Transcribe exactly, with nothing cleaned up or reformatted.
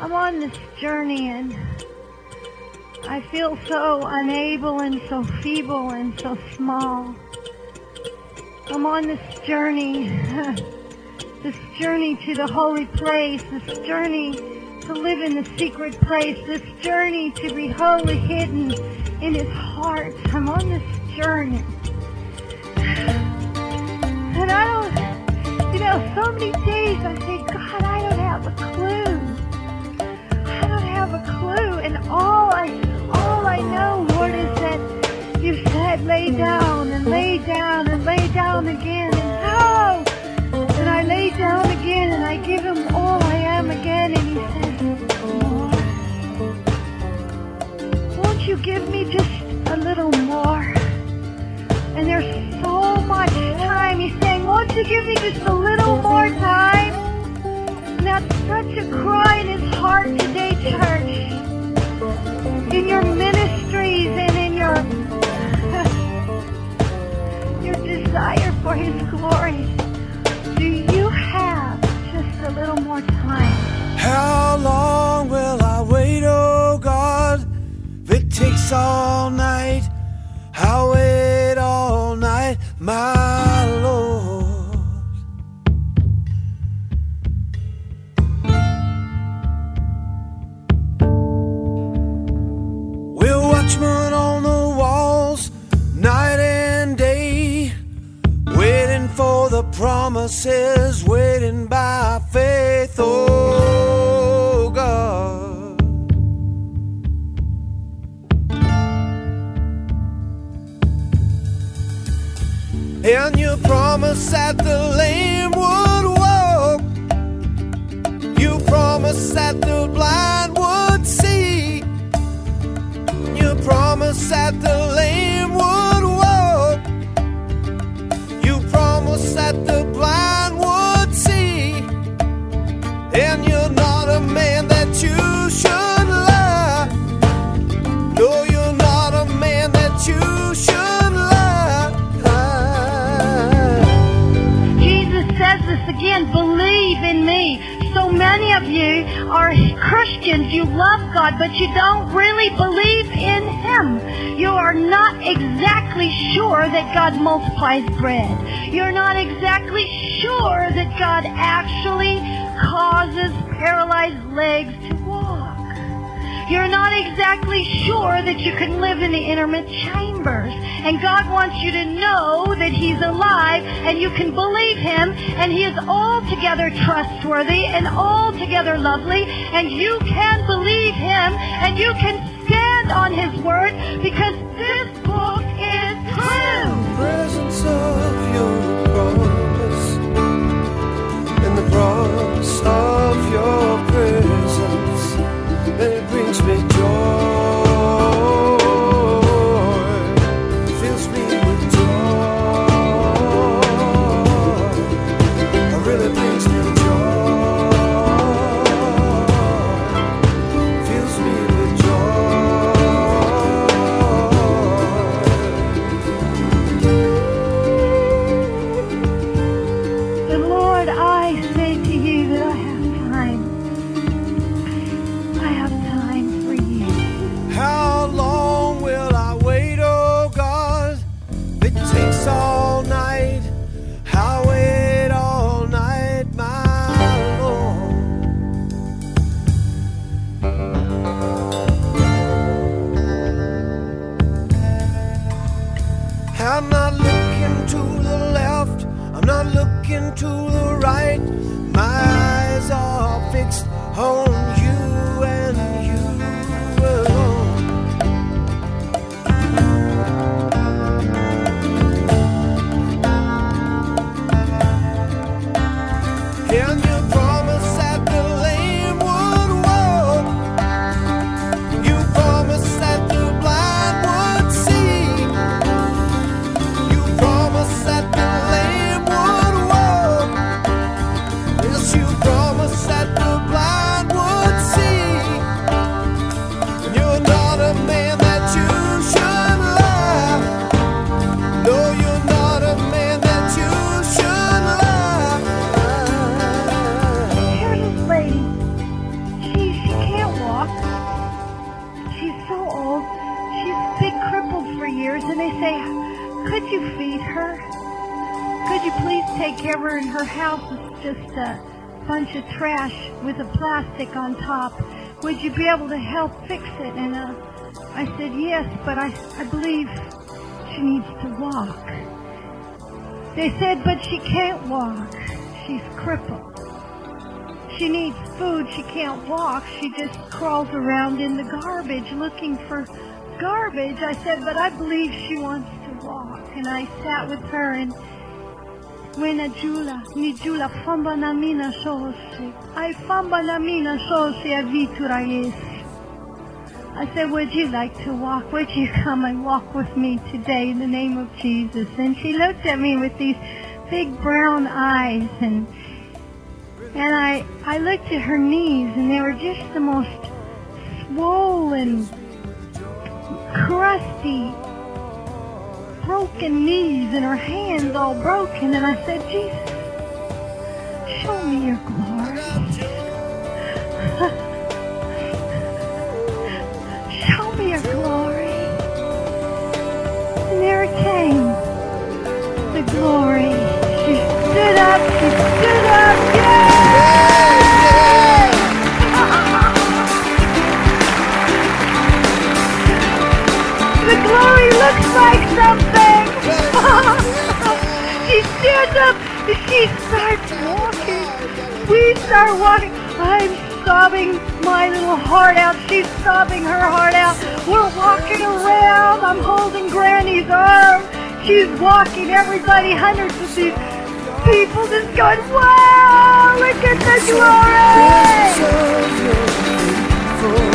I'm on this journey and I feel so unable and so feeble and so small. I'm on this journey, this journey to the holy place, this journey to live in the secret place, this journey to be wholly hidden in His heart. I'm on this journey. And I don't, you know, so many days I say, God, I don't have a clue. I don't have a clue. And all I, all I know, Lord, is that You said, lay down and lay down and lay down again. And no! And I lay down again and I give Him all I am again. And He says, Lord, won't You give me just a little more? And there's so much time. He's saying, won't You give me just a little more time? And that's such a cry in His heart today, church. In your ministries and in your your desire for His glory, do you have just a little more time? How long will I wait, oh God? If it takes all night, I'll wait all night, my Lord. We're watchmen on the walls, night and day, waiting for the promises, waiting by faith, oh God. And You promised that the lame would walk, You promised that the blind would see, You promised that the lame would walk, You promised that the blind would see. And You're not a man that You should lie. No, You're not a man that You should lie. Jesus says this again, believe in Me. So many of you are Christians, you love God, but you don't really believe in Him. You are not exactly sure that God multiplies bread. You're not exactly sure that God actually causes paralyzed legs to walk. You're not exactly sure that you can live in the intimate chambers. And God wants you to know that He's alive and you can believe Him, and He is altogether trustworthy and altogether lovely, and you can believe Him and you can stand on His word, because this book is true. Presence of Your promise, in the promise of Your presence, and it brings me joy. I'm not looking to the left, I'm not looking to the right. My eyes are fixed on You and You alone. And You promised that the lame would walk, You promised that the blind would see, that the lame would walk. Yes, You promised that the blind would neighbors, and they say, could you feed her? Could you please take care of her? And her house is just a bunch of trash with a plastic on top. Would you be able to help fix it? And uh, I said, yes, but I, I believe she needs to walk. They said, but she can't walk. She's crippled. She needs food. She can't walk. She just crawls around in the garbage looking for garbage. I said, but I believe she wants to walk. And I sat with her, and when a jula, mi jula, famba na mina shoshi, I famba na mina shoshi aviturayesi. I said, would you like to walk? Would you come and walk with me today in the name of Jesus? And she looked at me with these big brown eyes, and and I I looked at her knees, and they were just the most swollen, crusty, broken knees, and her hands all broken. And I said, Jesus, show me your glory. Show me your glory. And there it came, the glory. She stood up, she stood up, yay! The glory looks like something. She stands up, she starts walking. We start walking. I'm sobbing my little heart out. She's sobbing her heart out. We're walking around. I'm holding Granny's arm. She's walking. Everybody, hundreds of these people just going, wow, look at the glory!